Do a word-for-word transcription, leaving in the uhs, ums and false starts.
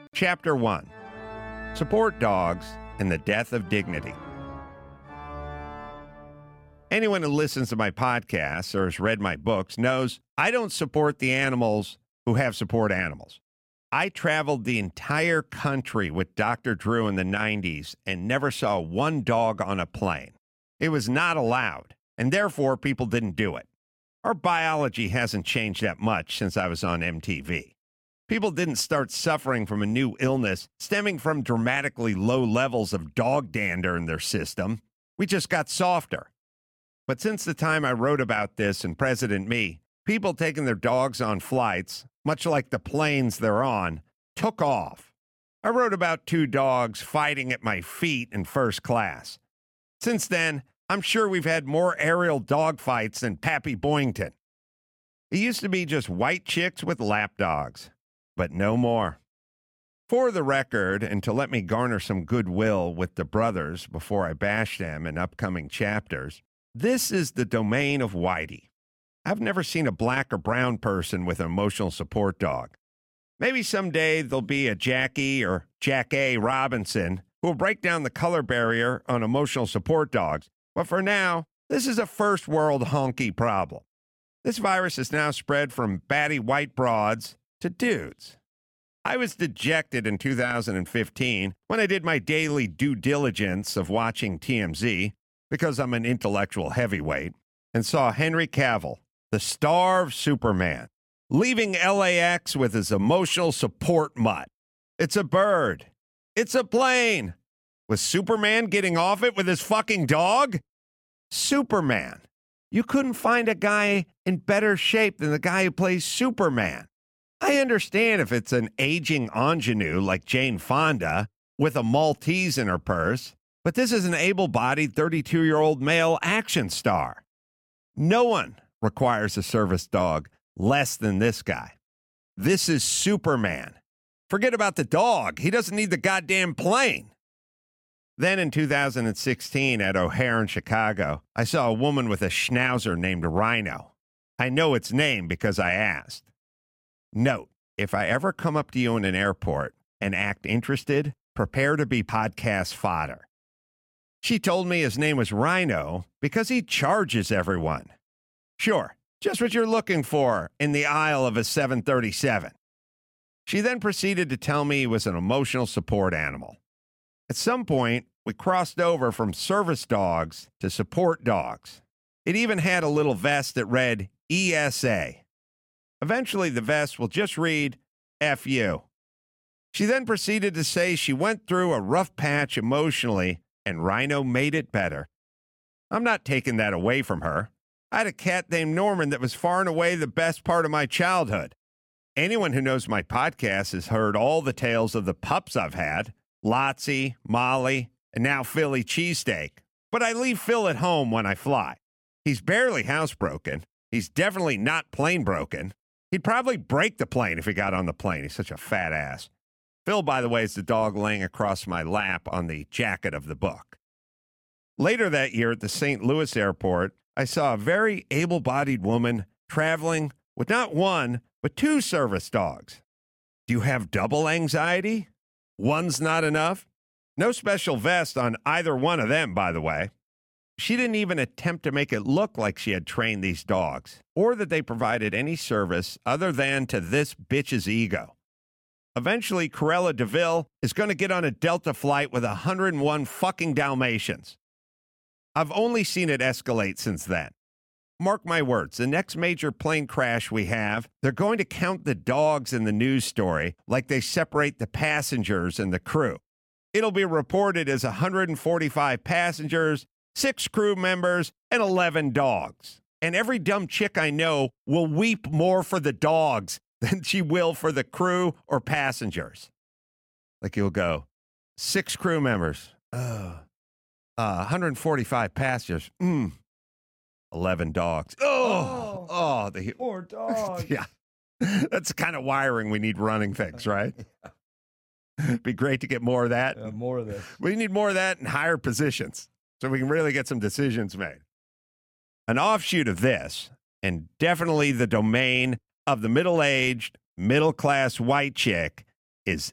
Chapter one. Support Dogs and the Death of Dignity. Anyone who listens to my podcasts or has read my books knows I don't support the animals who have support animals. I traveled the entire country with Doctor Drew in the nineties and never saw one dog on a plane. It was not allowed, and therefore people didn't do it. Our biology hasn't changed that much since I was on M T V. People didn't start suffering from a new illness stemming from dramatically low levels of dog dander in their system. We just got softer. But since the time I wrote about this in President Me, people taking their dogs on flights, much like the planes they're on, took off. I wrote about two dogs fighting at my feet in first class. Since then, I'm sure we've had more aerial dog fights than Pappy Boyington. It used to be just white chicks with lap dogs, but no more. For the record, and to let me garner some goodwill with the brothers before I bash them in upcoming chapters, this is the domain of Whitey. I've never seen a black or brown person with an emotional support dog. Maybe someday there'll be a Jackie or Jack A. Robinson who will break down the color barrier on emotional support dogs. But for now, this is a first world honky problem. This virus has now spread from batty white broads to dudes. I was dejected in two thousand fifteen when I did my daily due diligence of watching T M Z, because I'm an intellectual heavyweight, and saw Henry Cavill, the star of Superman, leaving L A X with his emotional support mutt. It's a bird. It's a plane. Was Superman getting off it with his fucking dog? Superman. You couldn't find a guy in better shape than the guy who plays Superman. I understand if it's an aging ingenue like Jane Fonda with a Maltese in her purse, but this is an able-bodied thirty-two-year-old male action star. No one requires a service dog less than this guy. This is Superman. Forget about the dog. He doesn't need the goddamn plane. Then in two thousand sixteen at O'Hare in Chicago, I saw a woman with a schnauzer named Rhino. I know its name because I asked. Note, if I ever come up to you in an airport and act interested, prepare to be podcast fodder. She told me his name was Rhino because he charges everyone. Sure, just what you're looking for in the aisle of a seven thirty-seven. She then proceeded to tell me he was an emotional support animal. At some point, we crossed over from service dogs to support dogs. It even had a little vest that read E S A. Eventually, the vest will just read F you. She then proceeded to say she went through a rough patch emotionally and Rhino made it better. I'm not taking that away from her. I had a cat named Norman that was far and away the best part of my childhood. Anyone who knows my podcast has heard all the tales of the pups I've had, Lotsie, Molly, and now Philly Cheesesteak. But I leave Phil at home when I fly. He's barely housebroken. He's definitely not plane broken. He'd probably break the plane if he got on the plane. He's such a fat ass. Phil, by the way, is the dog laying across my lap on the jacket of the book. Later that year at the Saint Louis airport, I saw a very able-bodied woman traveling with not one, but two service dogs. Do you have double anxiety? One's not enough? No special vest on either one of them, by the way. She didn't even attempt to make it look like she had trained these dogs, or that they provided any service other than to this bitch's ego. Eventually, Cruella de Vil is going to get on a Delta flight with one hundred one fucking Dalmatians. I've only seen it escalate since then. Mark my words, the next major plane crash we have, they're going to count the dogs in the news story like they separate the passengers and the crew. It'll be reported as one hundred forty-five passengers, six crew members, and eleven dogs. And every dumb chick I know will weep more for the dogs than she will for the crew or passengers. Like you'll go, six crew members, uh, uh, one hundred forty-five passengers, mm, eleven dogs. Oh, oh, oh the poor dog. Yeah, that's the kind of wiring we need running things, right? Yeah. It'd be great to get more of that. Uh, more of this. We need more of that in higher positions so we can really get some decisions made. An offshoot of this, and definitely the domain of the middle-aged, middle-class white chick, is